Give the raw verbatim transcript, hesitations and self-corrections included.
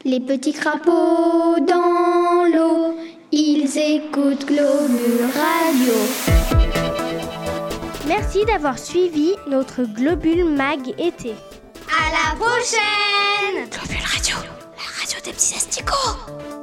Les petits crapauds dans l'eau, ils écoutent Globule Radio. Merci d'avoir suivi notre Globule Mag été. À la prochaine! Globule Radio, la radio des petits asticots.